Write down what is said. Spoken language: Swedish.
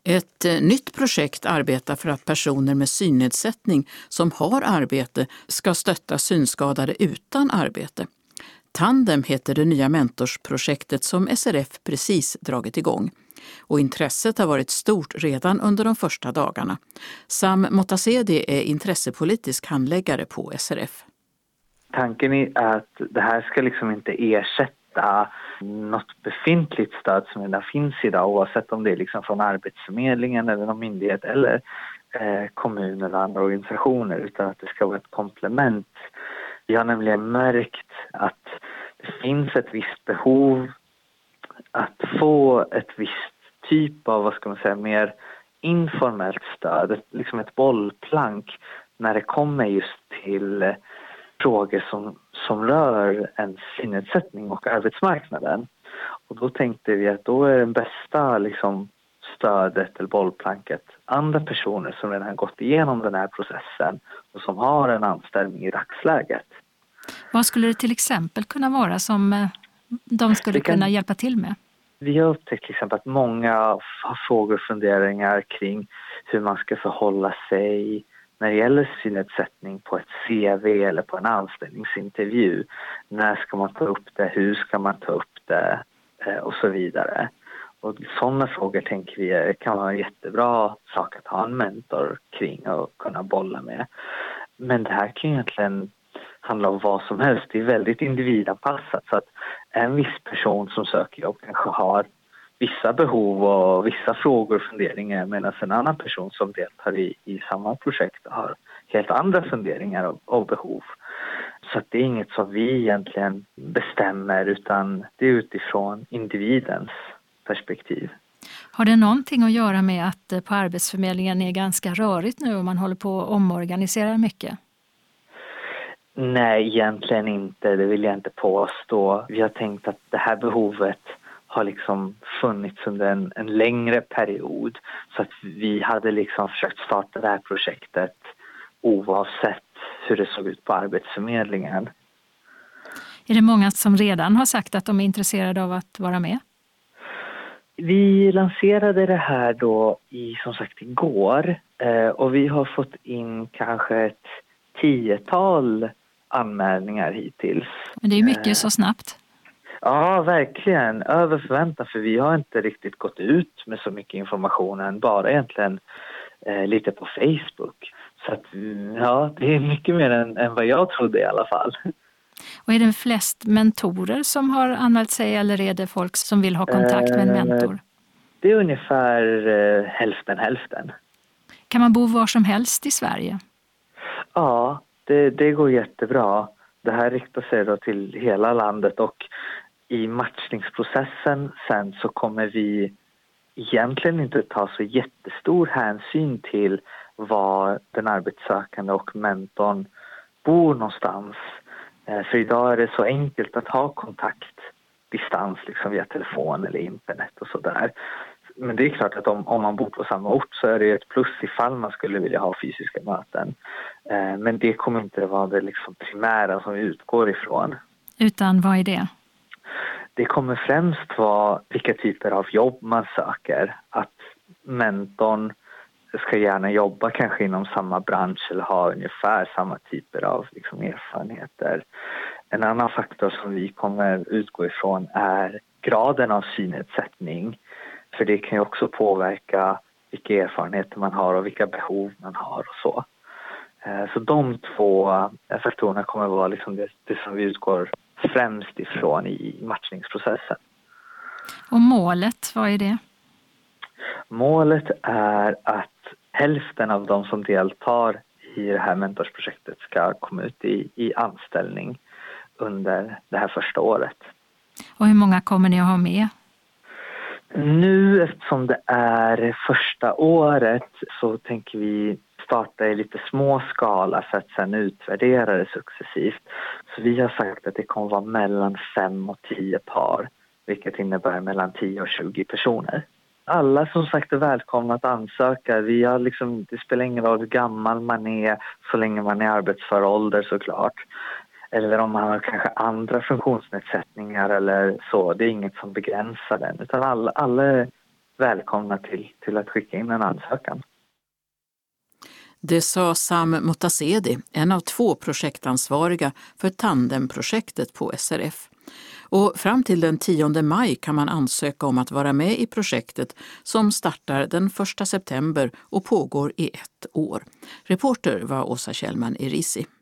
Ett nytt projekt arbetar för att personer med synnedsättning som har arbete ska stötta synskadade utan arbete. Tandem heter det nya mentorsprojektet som SRF precis dragit igång. Och intresset har varit stort redan under de första dagarna. Sam Motasedi är intressepolitisk handläggare på SRF. Tanken är att det här ska liksom inte ersätta något befintligt stöd som redan finns idag, oavsett om det är liksom från Arbetsförmedlingen eller någon myndighet eller kommun eller andra organisationer, utan att det ska vara ett komplement. Vi har nämligen märkt att det finns ett visst behov att få ett visst typ av, mer informellt stöd, liksom ett bollplank när det kommer just till frågor som rör en synnedsättning och arbetsmarknaden. Och då tänkte vi att då är den bästa stödet eller bollplanket andra personer som redan har gått igenom den här processen och som har en anställning i dagsläget. Vad skulle det till exempel kunna vara som de skulle kunna hjälpa till med? Vi har upptäckt till exempel att många har frågor och funderingar kring hur man ska förhålla sig när det gäller synnedsättning på ett CV eller på en anställningsintervju. När ska man ta upp det, hur ska man ta upp det och så vidare. Och sådana frågor tänker vi kan vara en jättebra sak att ha en mentor kring och kunna bolla med. Men det här kan egentligen handla om vad som helst. Det är väldigt individanpassat, så att en viss person som söker jobb kanske har vissa behov och vissa frågor och funderingar, medan en annan person som deltar i samma projekt har helt andra funderingar och behov. Så att det är inget som vi egentligen bestämmer, utan det är utifrån individens perspektiv. Har det någonting att göra med att på Arbetsförmedlingen är ganska rörigt nu och man håller på att omorganisera mycket? Nej, egentligen inte. Det vill jag inte påstå. Vi har tänkt att det här behovet har funnits under en längre period. Så att vi hade försökt starta det här projektet oavsett hur det såg ut på Arbetsförmedlingen. Är det många som redan har sagt att de är intresserade av att vara med? Vi lanserade det här då igår och vi har fått in kanske ett 10-tal anmälningar hittills. Men det är mycket så snabbt. Ja, verkligen. Över förväntan, för vi har inte riktigt gått ut med så mycket information än bara egentligen lite på Facebook. Så att, ja, det är mycket mer än vad jag trodde i alla fall. Och är det flest mentorer som har anmält sig, eller är det folk som vill ha kontakt med en mentor? Det är ungefär hälften. Kan man bo var som helst i Sverige? Ja, det går jättebra. Det här riktar sig då till hela landet, och i matchningsprocessen sen så kommer vi egentligen inte ta så jättestor hänsyn till var den arbetssökande och mentorn bor någonstans. För idag är det så enkelt att ha kontakt distans via telefon eller internet och sådär. Men det är klart att om man bor på samma ort så är det ett plus ifall man skulle vilja ha fysiska möten. Men det kommer inte att vara det primära som vi utgår ifrån. Utan vad är det? Det kommer främst vara vilka typer av jobb man söker. Att mentorn ska gärna jobba kanske inom samma bransch eller ha ungefär samma typer av erfarenheter. En annan faktor som vi kommer utgå ifrån är graden av synnedsättning. För det kan ju också påverka vilka erfarenheter man har och vilka behov man har och så. Så de två faktorerna kommer vara det som vi utgår främst ifrån i matchningsprocessen. Och målet, vad är det? Målet är att hälften av de som deltar i det här mentorsprojektet ska komma ut i anställning under det här första året. Och hur många kommer ni att ha med? Nu, eftersom det är första året, så tänker vi starta i lite små skala för att sedan utvärdera det successivt. Så vi har sagt att det kommer vara mellan 5 och 10 par, vilket innebär mellan 10 och 20 personer. Alla som sagt är välkomna att ansöka. Vi har det spelar ingen roll hur gammal man är, så länge man är arbetsför ålder såklart. Eller om man har kanske andra funktionsnedsättningar eller så. Det är inget som begränsar den. Utan alla är välkomna till att skicka in en ansökan. Det sa Sam Motasedi, en av 2 projektansvariga för Tandemprojektet på SRF. Och fram till den 10 maj kan man ansöka om att vara med i projektet som startar den 1 september och pågår i 1 år. Reporter var Åsa Kjellman Irisi.